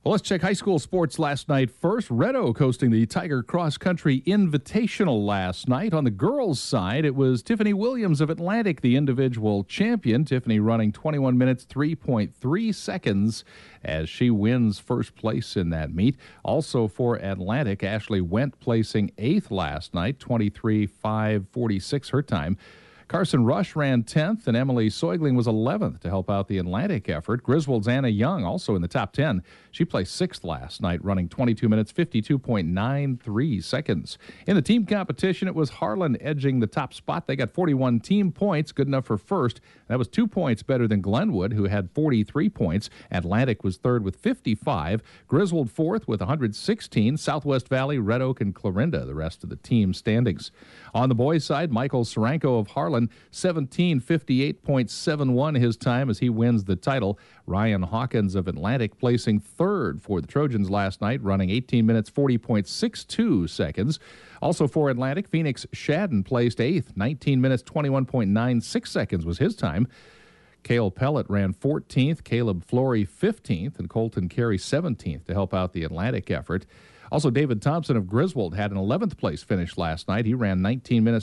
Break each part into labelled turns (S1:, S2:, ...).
S1: Well, let's check high school sports last night first. Red Oak hosting the Tiger Cross Country Invitational last night. On the girls' side, it was Tiffany Williams of Atlantic, the individual champion. Tiffany running 21 minutes, 3.3 seconds as she wins first place in that meet. Also for Atlantic, Ashley Wendt placing 8th last night, 23:5:46 her time. Carson Rush ran 10th, and Emily Soigling was 11th to help out the Atlantic effort. Griswold's Anna Young also in the top 10. She placed 6th last night, running 22 minutes, 52.93 seconds. In the team competition, it was Harlan edging the top spot. They got 41 team points, good enough for first. That was 2 points better than Glenwood, who had 43 points. Atlantic was third with 55. Griswold fourth with 116. Southwest Valley, Red Oak, and Clarinda, the rest of the team standings. On the boys' side, Michael Saranko of Harlan, 17:58.71 his time as he wins the title. Ryan Hawkins of Atlantic placing third for the Trojans last night, running 18 minutes, 40.62 seconds. Also for Atlantic, Phoenix Shadden placed 8th, 19 minutes, 21.96 seconds was his time. Cale Pellet ran 14th, Caleb Flory 15th, and Colton Carey 17th to help out the Atlantic effort. Also, David Thompson of Griswold had an 11th place finish last night. He ran 19 minutes,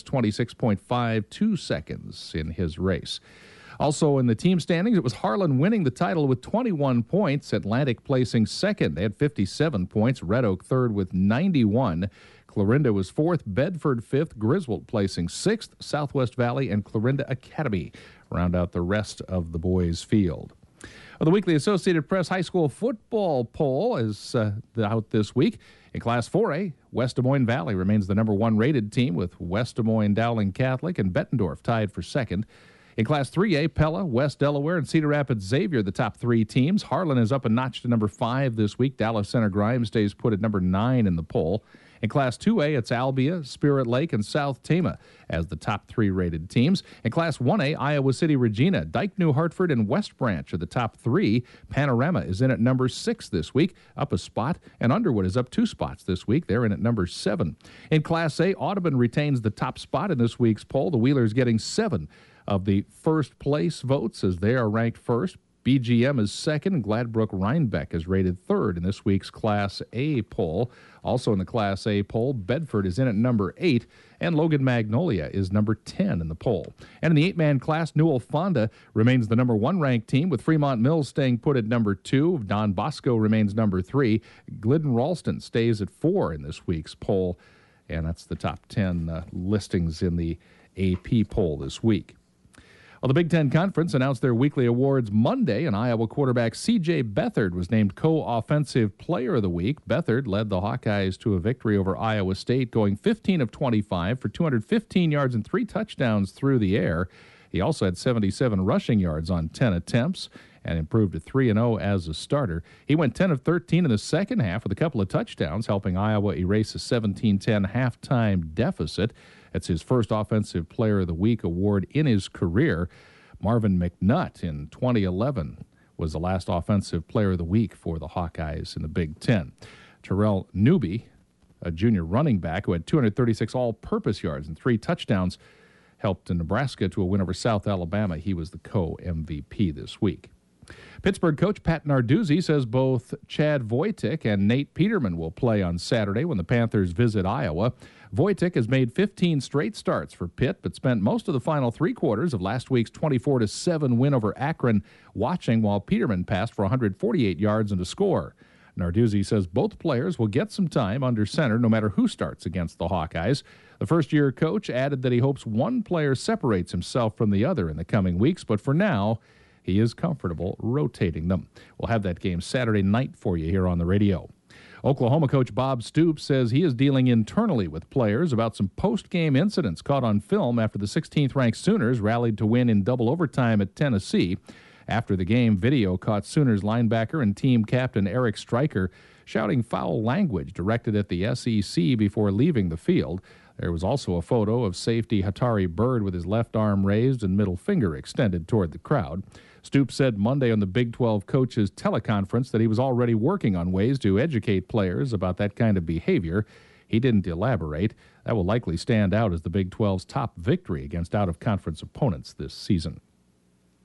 S1: 26.52 seconds in his race. Also in the team standings, it was Harlan winning the title with 21 points, Atlantic placing second. They had 57 points, Red Oak third with 91. Clarinda was fourth, Bedford fifth, Griswold placing sixth, Southwest Valley and Clarinda Academy round out the rest of the boys' field. The Weekly Associated Press High School football poll is out this week. In Class 4A, West Des Moines Valley remains the number 1 rated team with West Des Moines Dowling Catholic and Bettendorf tied for second. In Class 3A, Pella, West Delaware, and Cedar Rapids Xavier, the top 3 teams. Harlan is up a notch to number 5 this week. Dallas Center Grimes stays put at number 9 in the poll. In Class 2A, it's Albia, Spirit Lake, and South Tama as the top 3 rated teams. In Class 1A, Iowa City Regina, Dike New Hartford, and West Branch are the top 3. Panorama is in at number 6 this week, up a spot, and Underwood is up 2 spots this week. They're in at number 7. In Class A, Audubon retains the top spot in this week's poll. The Wheelers getting 7 of the first place votes as they are ranked first. BGM is second, and Gladbrook Rhinebeck is rated third in this week's Class A poll. Also in the Class A poll, Bedford is in at number 8, and Logan Magnolia is number 10 in the poll. And in the 8-man class, Newell Fonda remains the number 1 ranked team, with Fremont Mills staying put at number 2. Don Bosco remains number 3. Glidden Ralston stays at 4 in this week's poll, and that's the top 10 listings in the AP poll this week. Well, the Big Ten Conference announced their weekly awards Monday, and Iowa quarterback C.J. Beathard was named Co-Offensive Player of the Week. Beathard led the Hawkeyes to a victory over Iowa State, going 15 of 25 for 215 yards and 3 touchdowns through the air. He also had 77 rushing yards on 10 attempts and improved to 3-0 as a starter. He went 10 of 13 in the second half with a couple of touchdowns, helping Iowa erase a 17-10 halftime deficit. That's his first Offensive Player of the Week award in his career. Marvin McNutt in 2011 was the last Offensive Player of the Week for the Hawkeyes in the Big Ten. Terrell Newby, a junior running back who had 236 all-purpose yards and 3 touchdowns, helped Nebraska to a win over South Alabama. He was the co-MVP this week. Pittsburgh coach Pat Narduzzi says both Chad Voitik and Nate Peterman will play on Saturday when the Panthers visit Iowa. Voitik has made 15 straight starts for Pitt, but spent most of the final 3 quarters of last week's 24-7 win over Akron watching, while Peterman passed for 148 yards and a score. Narduzzi says both players will get some time under center no matter who starts against the Hawkeyes. The first-year coach added that he hopes one player separates himself from the other in the coming weeks, but for now, he is comfortable rotating them. We'll have that game Saturday night for you here on the radio. Oklahoma coach Bob Stoops says he is dealing internally with players about some post-game incidents caught on film after the 16th-ranked Sooners rallied to win in double overtime at Tennessee. After the game, video caught Sooners linebacker and team captain Eric Stryker shouting foul language directed at the SEC before leaving the field. There was also a photo of safety Hatari Bird with his left arm raised and middle finger extended toward the crowd. Stoops said Monday on the Big 12 coaches teleconference that he was already working on ways to educate players about that kind of behavior. He didn't elaborate. That will likely stand out as the Big 12's top victory against out-of-conference opponents this season.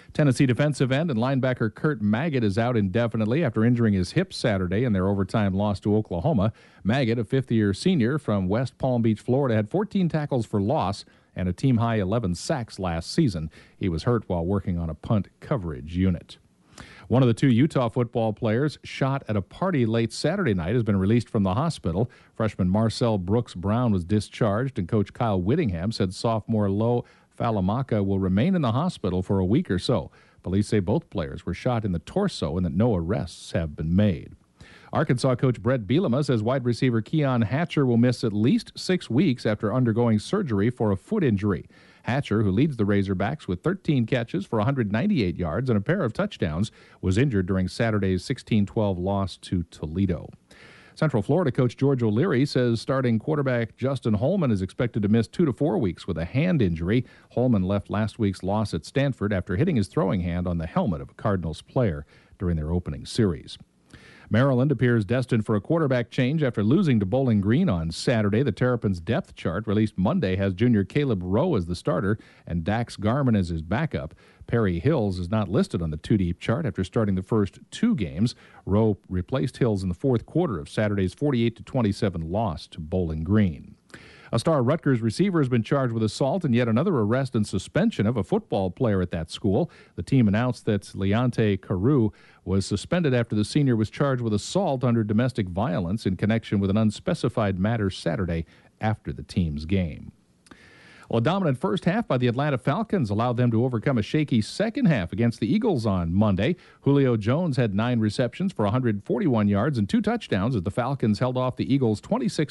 S1: Tennessee defensive end and linebacker Kurt Magid is out indefinitely after injuring his hip Saturday in their overtime loss to Oklahoma. Magid, a fifth-year senior from West Palm Beach, Florida, had 14 tackles for loss and a team-high 11 sacks last season. He was hurt while working on a punt coverage unit. One of the two Utah football players shot at a party late Saturday night has been released from the hospital. Freshman Marcel Brooks Brown was discharged, and Coach Kyle Whittingham said sophomore Lo Falamaka will remain in the hospital for a week or so. Police say both players were shot in the torso and that no arrests have been made. Arkansas coach Brett Bielema says wide receiver Keon Hatcher will miss at least 6 weeks after undergoing surgery for a foot injury. Hatcher, who leads the Razorbacks with 13 catches for 198 yards and a pair of touchdowns, was injured during Saturday's 16-12 loss to Toledo. Central Florida coach George O'Leary says starting quarterback Justin Holman is expected to miss 2 to 4 weeks with a hand injury. Holman left last week's loss at Stanford after hitting his throwing hand on the helmet of a Cardinals player during their opening series. Maryland appears destined for a quarterback change after losing to Bowling Green on Saturday. The Terrapins' depth chart released Monday has junior Caleb Rowe as the starter and Dax Garman as his backup. Perry Hills is not listed on the two-deep chart after starting the first 2 games. Rowe replaced Hills in the fourth quarter of Saturday's 48-27 loss to Bowling Green. A star Rutgers receiver has been charged with assault and yet another arrest and suspension of a football player at that school. The team announced that Leonte Carew was suspended after the senior was charged with assault under domestic violence in connection with an unspecified matter Saturday after the team's game. Well, a dominant first half by the Atlanta Falcons allowed them to overcome a shaky second half against the Eagles on Monday. Julio Jones had 9 receptions for 141 yards and 2 touchdowns as the Falcons held off the Eagles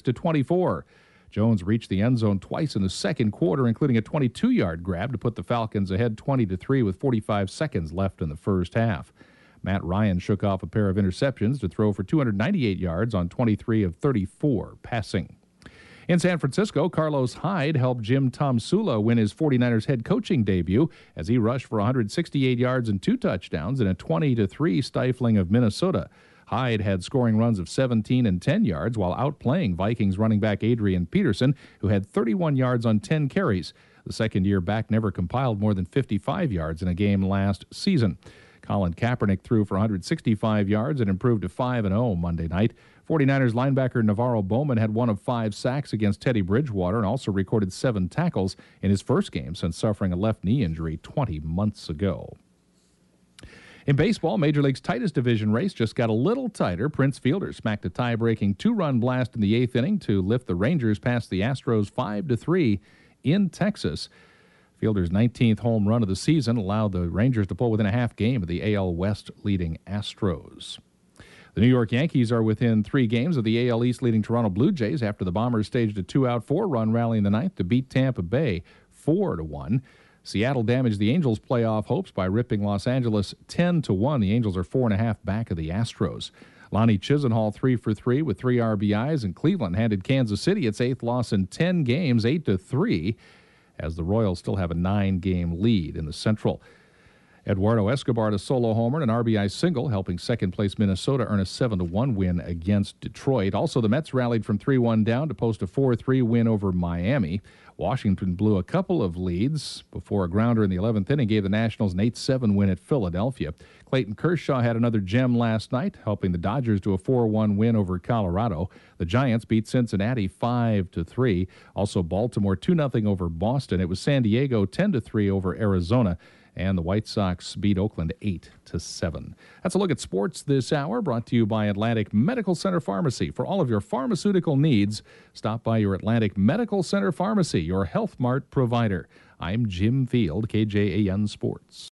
S1: 26-24. Jones reached the end zone twice in the second quarter, including a 22-yard grab to put the Falcons ahead 20-3 with 45 seconds left in the first half. Matt Ryan shook off a pair of interceptions to throw for 298 yards on 23 of 34 passing. In San Francisco, Carlos Hyde helped Jim Tomsula win his 49ers head coaching debut as he rushed for 168 yards and 2 touchdowns in a 20-3 stifling of Minnesota. Hyde had scoring runs of 17 and 10 yards while outplaying Vikings running back Adrian Peterson, who had 31 yards on 10 carries. The second-year back never compiled more than 55 yards in a game last season. Colin Kaepernick threw for 165 yards and improved to 5-0 Monday night. 49ers linebacker Navarro Bowman had 1 of 5 sacks against Teddy Bridgewater and also recorded 7 tackles in his first game since suffering a left knee injury 20 months ago. In baseball, Major League's tightest division race just got a little tighter. Prince Fielder smacked a tie-breaking 2-run blast in the 8th inning to lift the Rangers past the Astros 5-3 in Texas. Fielder's 19th home run of the season allowed the Rangers to pull within a half game of the AL West leading Astros. The New York Yankees are within 3 games of the AL East leading Toronto Blue Jays after the Bombers staged a 2-out 4-run rally in the 9th to beat Tampa Bay 4-1. Seattle damaged the Angels' playoff hopes by ripping Los Angeles 10-1. The Angels are 4.5 back of the Astros. Lonnie Chisenhall 3 for 3 with 3 RBIs, and Cleveland handed Kansas City its 8th loss in 10 games, 8-3, as the Royals still have a 9-game lead in the Central. Eduardo Escobar a solo homer and an RBI single, helping second-place Minnesota earn a 7-1 win against Detroit. Also, the Mets rallied from 3-1 down to post a 4-3 win over Miami. Washington blew a couple of leads before a grounder in the 11th inning gave the Nationals an 8-7 win at Philadelphia. Clayton Kershaw had another gem last night, helping the Dodgers to a 4-1 win over Colorado. The Giants beat Cincinnati 5-3. Also, Baltimore 2-0 over Boston. It was San Diego 10-3 over Arizona. And the White Sox beat Oakland 8-7. That's a look at sports this hour, brought to you by Atlantic Medical Center Pharmacy. For all of your pharmaceutical needs, stop by your Atlantic Medical Center Pharmacy, your Health Mart provider. I'm Jim Field, KJAN Sports.